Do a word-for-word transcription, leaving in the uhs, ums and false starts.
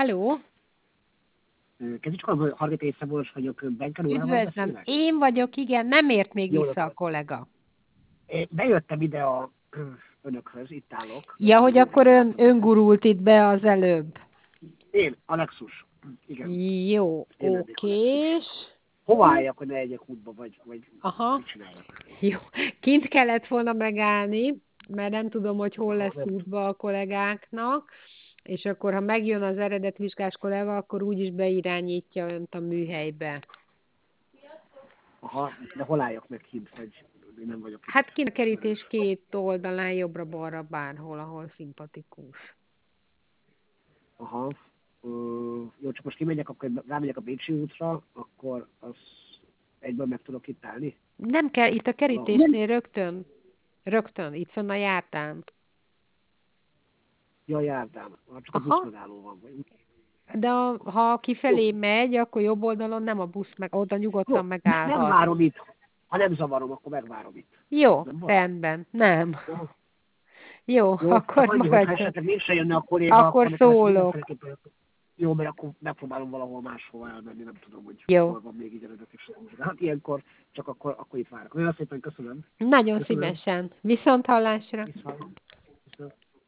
Halló? Kezicska, Hargita Észrebolcs vagyok, Benker úrával Üdvözlöm. beszélek? Én vagyok, igen, nem ért még Jó vissza a napot! kollega. Én bejöttem ide a önökhöz, itt állok. Ja, hogy Jó akkor helyen ön, álltam. ön gurult itt be az előbb. Én, Alexus. Igen, Jó, én lennék Alexus. okés. Hova álljak, hogy ne egyek útba, vagy, vagy Aha, mit csináljak? jó. Kint kellett volna megállni, mert nem tudom, hogy hol Aha, lesz nem. útba a kollégáknak, és akkor, ha megjön az eredetvizsgás kollega, akkor úgyis beirányítja önt a műhelybe. Aha, de hol álljak meg kint, hogy én nem vagyok itt. Hát kint a kerítés két oldalán, jobbra-balra, bárhol, ahol szimpatikus. Aha. Ö, jó, csak most kimegyek, akkor rámegyek a Bécsi útra, akkor az egyből meg tudok itt állni? Nem kell, itt a Valahol. kerítésnél rögtön, rögtön, itt fönn a jártán. Ja, járdám. Csak a Aha, buszmegálló van. Vagy... de a, ha Jó, kifelé megy, akkor jobb oldalon nem a busz, meg oda nyugodtan jó. Ne, nem megállhat. várom itt. Ha nem zavarom, akkor megvárom itt. Jó, Nem baj? rendben, nem. Jó, Jó, jó. Csak akkor annyi, hogy ha maradjon. esetleg mégse jönne a kolléga, Akkor akkor nekem ezt szólok. mindenféleképpen... Jó, mert akkor megpróbálom valahol máshova elmenni, nem tudom, hogy Jó, hol van még így eredetileg. De hát ilyenkor csak akkor, akkor itt várok. Nagyon szépen köszönöm. nagyon Köszönöm. szívesen. Viszont hallásra. Viszont.